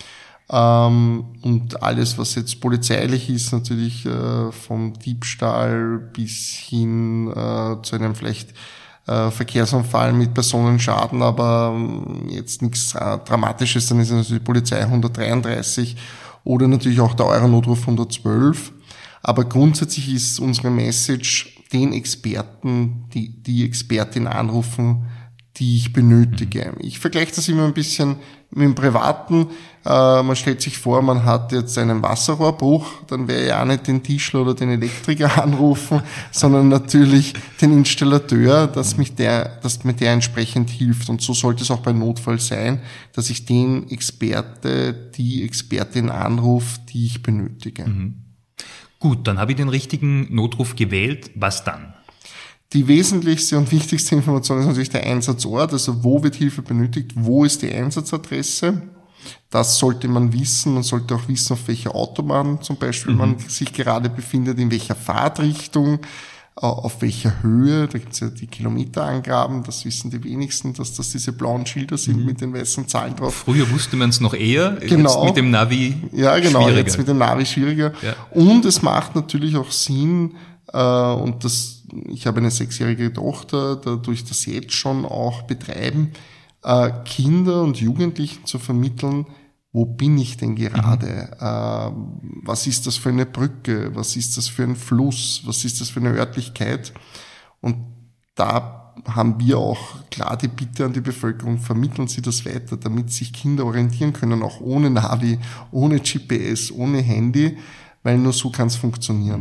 Und alles, was jetzt polizeilich ist, natürlich vom Diebstahl bis hin zu einem vielleicht Verkehrsunfall mit Personenschaden, aber jetzt nichts Dramatisches, dann ist es natürlich die Polizei 133 oder natürlich auch der Euronotruf 112. Aber grundsätzlich ist unsere Message, den Experten, die Expertin anrufen, die ich benötige. Ich vergleiche das immer ein bisschen mit dem Privaten. Man stellt sich vor, man hat jetzt einen Wasserrohrbruch, dann wäre ja auch nicht den Tischler oder den Elektriker anrufen, sondern natürlich den Installateur, dass mir der entsprechend hilft. Und so sollte es auch beim Notfall sein, dass ich den die Expertin anrufe, die ich benötige. Gut, dann habe ich den richtigen Notruf gewählt. Was dann? Die wesentlichste und wichtigste Information ist natürlich der Einsatzort, also wo wird Hilfe benötigt, wo ist die Einsatzadresse. Das sollte man wissen. Man sollte auch wissen, auf welcher Autobahn zum Beispiel man sich gerade befindet, in welcher Fahrtrichtung, auf welcher Höhe. Da gibt es ja die Kilometerangaben, das wissen die wenigsten, dass das diese blauen Schilder sind mit den weißen Zahlen drauf. Früher wusste man es noch eher, genau. Jetzt mit dem Navi ja, genau, schwieriger. Jetzt mit dem Navi schwieriger. Ja. Und es macht natürlich auch Sinn, ich habe eine 6-jährige Tochter, dadurch das jetzt schon auch betreiben, Kinder und Jugendlichen zu vermitteln, wo bin ich denn gerade? Was ist das für eine Brücke? Was ist das für ein Fluss? Was ist das für eine Örtlichkeit? Und da haben wir auch klar die Bitte an die Bevölkerung, vermitteln Sie das weiter, damit sich Kinder orientieren können, auch ohne Navi, ohne GPS, ohne Handy, weil nur so kann es funktionieren.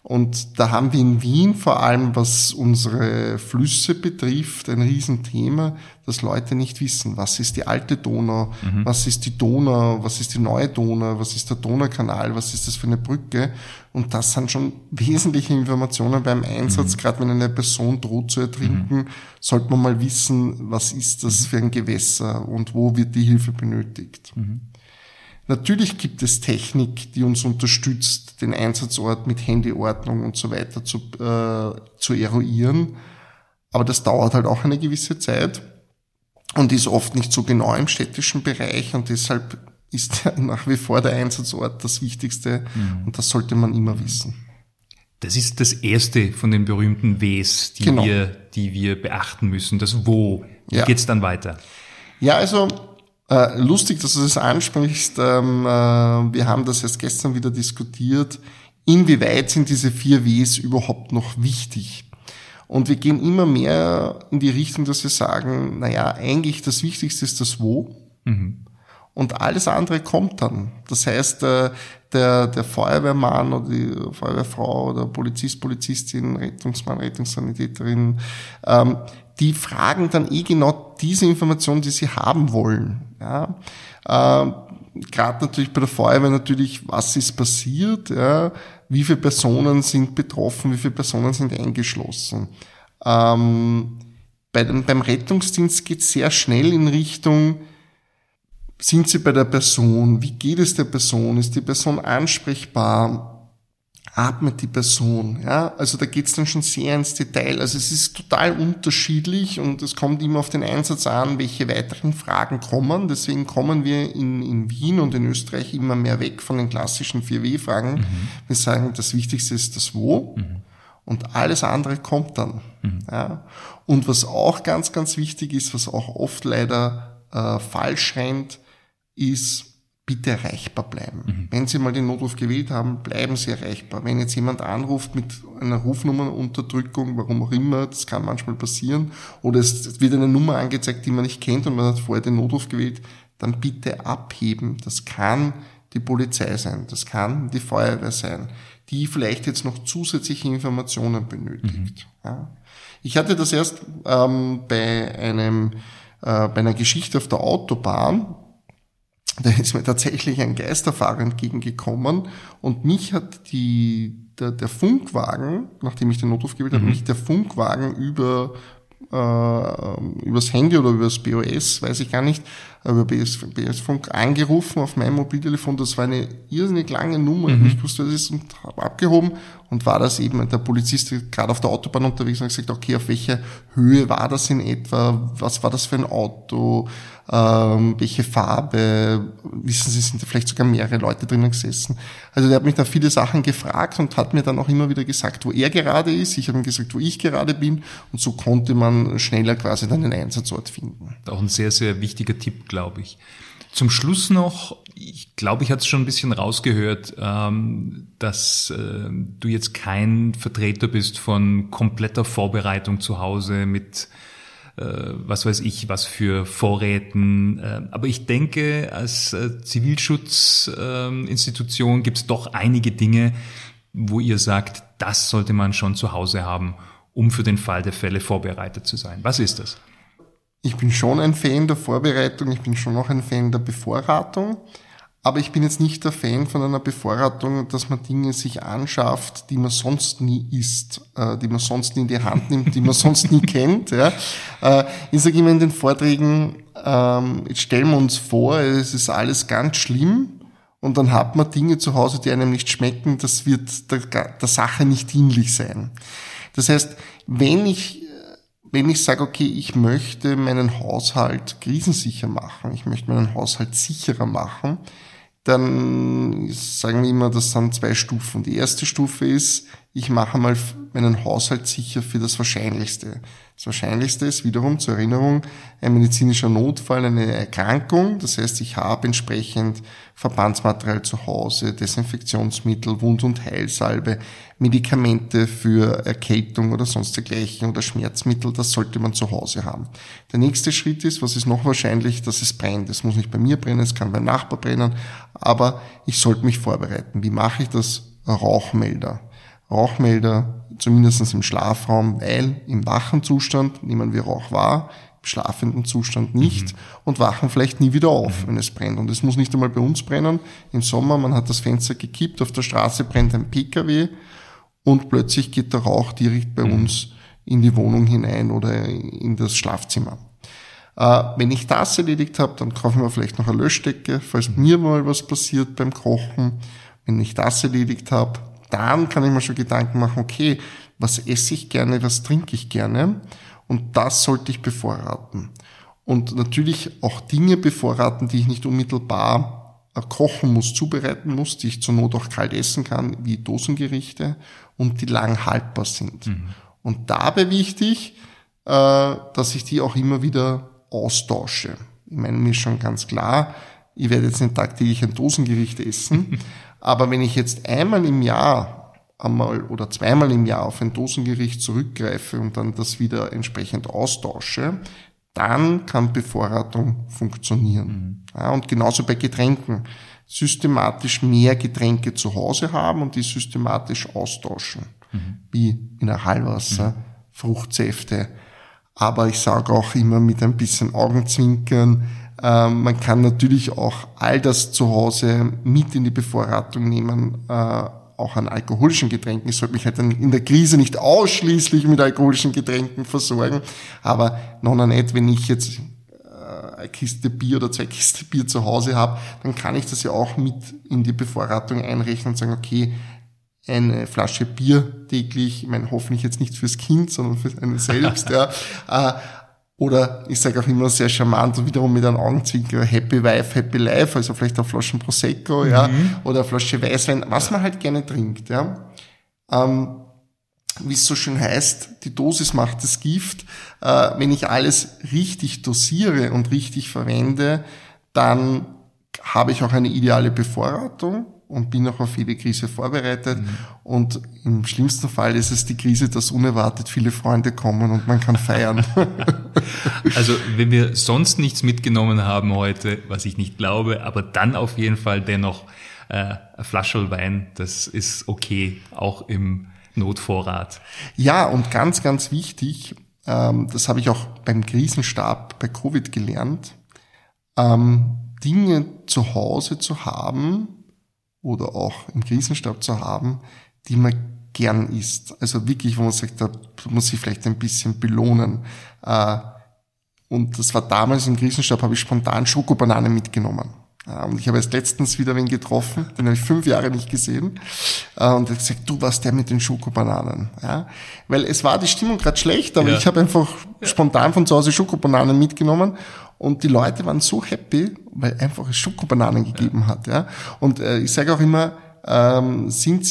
Und da haben wir in Wien vor allem, was unsere Flüsse betrifft, ein Riesenthema, dass Leute nicht wissen, was ist die alte Donau, was ist die Donau, was ist die neue Donau, was ist der Donaukanal, was ist das für eine Brücke. Und das sind schon wesentliche Informationen beim Einsatz. Gerade wenn eine Person droht zu ertrinken, sollte man mal wissen, was ist das für ein Gewässer und wo wird die Hilfe benötigt. Natürlich gibt es Technik, die uns unterstützt, den Einsatzort mit Handyordnung und so weiter zu eruieren. Aber das dauert halt auch eine gewisse Zeit und ist oft nicht so genau im städtischen Bereich. Und deshalb ist ja nach wie vor der Einsatzort das Wichtigste. Und das sollte man immer wissen. Das ist das erste von den berühmten Ws, die wir beachten müssen. Das Wo. Wie geht's dann weiter? Ja, also lustig, dass du das ansprichst. Wir haben das erst gestern wieder diskutiert. Inwieweit sind diese 4 Ws überhaupt noch wichtig? Und wir gehen immer mehr in die Richtung, dass wir sagen, eigentlich das Wichtigste ist das Wo. Und alles andere kommt dann. Das heißt, der Feuerwehrmann oder die Feuerwehrfrau oder Polizist, Polizistin, Rettungsmann, Rettungssanitäterin, die fragen dann genau diese Informationen, die sie haben wollen. Ja. Gerade natürlich bei der Feuerwehr was ist passiert, ja, wie viele Personen sind betroffen, wie viele Personen sind eingeschlossen. Beim Rettungsdienst geht es sehr schnell in Richtung, sind Sie bei der Person, wie geht es der Person, ist die Person ansprechbar, atmet die Person, ja, also da geht's dann schon sehr ins Detail, also es ist total unterschiedlich und es kommt immer auf den Einsatz an, welche weiteren Fragen kommen, deswegen kommen wir in Wien und in Österreich immer mehr weg von den klassischen 4W-Fragen. Wir sagen, das Wichtigste ist das Wo und alles andere kommt dann. Ja. Und was auch ganz, ganz wichtig ist, was auch oft leider falsch rennt, ist, bitte erreichbar bleiben. Wenn Sie mal den Notruf gewählt haben, bleiben Sie erreichbar. Wenn jetzt jemand anruft mit einer Rufnummernunterdrückung, warum auch immer, das kann manchmal passieren, oder es wird eine Nummer angezeigt, die man nicht kennt und man hat vorher den Notruf gewählt, dann bitte abheben. Das kann die Polizei sein, das kann die Feuerwehr sein, die vielleicht jetzt noch zusätzliche Informationen benötigt. Ja. Ich hatte das erst bei einer Geschichte auf der Autobahn. Da ist mir tatsächlich ein Geisterfahrer entgegengekommen und mich hat der Funkwagen, nachdem ich den Notruf gewählt habe, mich der Funkwagen übers Handy oder übers BOS, weiß ich gar nicht, über BS-Funk angerufen auf meinem Mobiltelefon. Das war eine irrsinnig lange Nummer. Ich habe nicht gewusst, was das ist und habe abgehoben und war das eben der Polizist gerade auf der Autobahn unterwegs und hat gesagt, okay, auf welcher Höhe war das in etwa? Was war das für ein Auto? Welche Farbe? Wissen Sie, sind da vielleicht sogar mehrere Leute drinnen gesessen? Also der hat mich da viele Sachen gefragt und hat mir dann auch immer wieder gesagt, wo er gerade ist. Ich habe ihm gesagt, wo ich gerade bin und so konnte man schneller quasi dann den Einsatzort finden. Auch ein sehr, sehr wichtiger Tipp, glaube ich. Zum Schluss noch, ich glaube, ich hatte es schon ein bisschen rausgehört, dass du jetzt kein Vertreter bist von kompletter Vorbereitung zu Hause mit was weiß ich, was für Vorräten. Aber ich denke, als Zivilschutzinstitution gibt es doch einige Dinge, wo ihr sagt, das sollte man schon zu Hause haben, um für den Fall der Fälle vorbereitet zu sein. Was ist das? Ich bin schon ein Fan der Vorbereitung, ich bin schon auch ein Fan der Bevorratung, aber ich bin jetzt nicht der Fan von einer Bevorratung, dass man Dinge sich anschafft, die man sonst nie isst, die man sonst nie in die Hand nimmt, die man sonst nie kennt. Ja. Ich sage immer in den Vorträgen, jetzt stellen wir uns vor, es ist alles ganz schlimm und dann hat man Dinge zu Hause, die einem nicht schmecken, das wird der Sache nicht dienlich sein. Das heißt, wenn ich sage, okay, ich möchte meinen Haushalt krisensicher machen, ich möchte meinen Haushalt sicherer machen, dann sagen wir immer, das sind 2 Stufen. Die erste Stufe ist, ich mache mal meinen Haushalt sicher für das Wahrscheinlichste. Das Wahrscheinlichste ist wiederum zur Erinnerung ein medizinischer Notfall, eine Erkrankung. Das heißt, ich habe entsprechend Verbandsmaterial zu Hause, Desinfektionsmittel, Wund- und Heilsalbe, Medikamente für Erkältung oder sonst dergleichen oder Schmerzmittel. Das sollte man zu Hause haben. Der nächste Schritt ist, was ist noch wahrscheinlich, dass es brennt. Es muss nicht bei mir brennen, es kann beim Nachbar brennen, aber ich sollte mich vorbereiten. Wie mache ich das? Rauchmelder. Rauchmelder, zumindest im Schlafraum, weil im wachen Zustand nehmen wir Rauch wahr, im schlafenden Zustand nicht und wachen vielleicht nie wieder auf, wenn es brennt. Und es muss nicht einmal bei uns brennen. Im Sommer, man hat das Fenster gekippt, auf der Straße brennt ein PKW und plötzlich geht der Rauch direkt bei uns in die Wohnung hinein oder in das Schlafzimmer. Wenn ich das erledigt habe, dann kaufe ich mir vielleicht noch eine Löschdecke, falls mir mal was passiert beim Kochen. Wenn ich das erledigt habe, dann kann ich mir schon Gedanken machen, okay, was esse ich gerne, was trinke ich gerne? Und das sollte ich bevorraten. Und natürlich auch Dinge bevorraten, die ich nicht unmittelbar kochen muss, zubereiten muss, die ich zur Not auch kalt essen kann, wie Dosengerichte und die lang haltbar sind. Und dabei wichtig, dass ich die auch immer wieder austausche. Ich meine, mir ist schon ganz klar, ich werde jetzt nicht tagtäglich ein Dosengericht essen, aber wenn ich jetzt einmal im Jahr oder zweimal im Jahr auf ein Dosengericht zurückgreife und dann das wieder entsprechend austausche, dann kann Bevorratung funktionieren. Ja, und genauso bei Getränken. Systematisch mehr Getränke zu Hause haben und die systematisch austauschen. Wie Mineralwasser, Fruchtsäfte. Aber ich sage auch immer mit ein bisschen Augenzwinkern, man kann natürlich auch all das zu Hause mit in die Bevorratung nehmen, auch an alkoholischen Getränken. Ich sollte mich halt in der Krise nicht ausschließlich mit alkoholischen Getränken versorgen, aber noch nicht, wenn ich jetzt eine Kiste Bier oder 2 Kisten Bier zu Hause habe, dann kann ich das ja auch mit in die Bevorratung einrechnen und sagen, okay, eine Flasche Bier täglich, ich meine, hoffentlich jetzt nicht fürs Kind, sondern für einen selbst, ja. Oder ich sage auch immer sehr charmant, wiederum mit einem Augenzwinker, Happy Wife, Happy Life, also vielleicht eine Flasche Prosecco, ja, oder eine Flasche Weißwein, was man halt gerne trinkt, ja. Wie es so schön heißt, die Dosis macht das Gift. Wenn ich alles richtig dosiere und richtig verwende, dann habe ich auch eine ideale Bevorratung und bin auch auf jede Krise vorbereitet. Und im schlimmsten Fall ist es die Krise, dass unerwartet viele Freunde kommen und man kann feiern. Also wenn wir sonst nichts mitgenommen haben heute, was ich nicht glaube, aber dann auf jeden Fall dennoch eine Flasche Wein, das ist okay, auch im Notvorrat. Ja, und ganz, ganz wichtig, das habe ich auch beim Krisenstab bei Covid gelernt, Dinge zu Hause zu haben, oder auch im Krisenstab zu haben, die man gern isst. Also wirklich, wo man sagt, da muss ich vielleicht ein bisschen belohnen. Und das war damals im Krisenstab, habe ich spontan Schokobananen mitgenommen. Und ich habe jetzt letztens wieder wen getroffen, den habe ich 5 Jahre nicht gesehen. Und er hat gesagt, du warst der mit den Schokobananen. Ja? Weil es war die Stimmung gerade schlecht, aber ich habe einfach spontan von zu Hause Schokobananen mitgenommen. Und die Leute waren so happy, weil einfach es Schokobananen gegeben hat. Ja? Und ich sage auch immer, in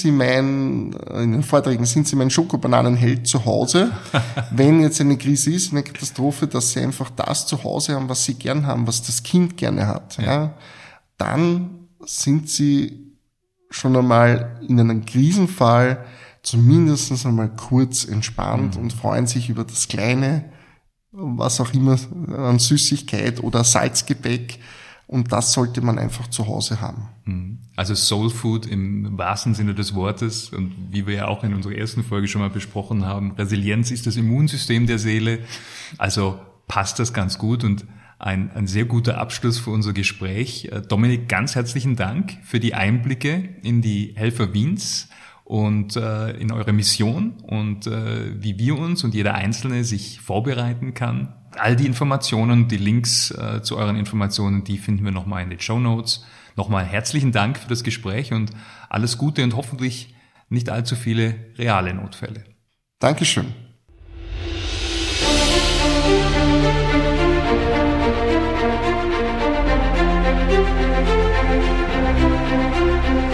den Vorträgen, sind Sie mein Schokobananenheld zu Hause? Wenn jetzt eine Krise ist, eine Katastrophe, dass Sie einfach das zu Hause haben, was Sie gern haben, was das Kind gerne hat. Ja? Dann sind Sie schon einmal in einem Krisenfall zumindest einmal kurz entspannt und freuen sich über das Kleine, was auch immer an Süßigkeit oder Salzgebäck. Und das sollte man einfach zu Hause haben. Also Soul Food im wahrsten Sinne des Wortes. Und wie wir ja auch in unserer ersten Folge schon mal besprochen haben, Resilienz ist das Immunsystem der Seele. Also passt das ganz gut und ein sehr guter Abschluss für unser Gespräch. Dominik, ganz herzlichen Dank für die Einblicke in die Helfer Wiens und in eure Mission und wie wir uns und jeder Einzelne sich vorbereiten kann. All die Informationen, die Links zu euren Informationen, die finden wir nochmal in den Shownotes. Nochmal herzlichen Dank für das Gespräch und alles Gute und hoffentlich nicht allzu viele reale Notfälle. Dankeschön.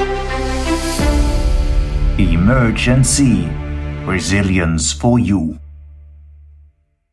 Emergency. Resilience for you.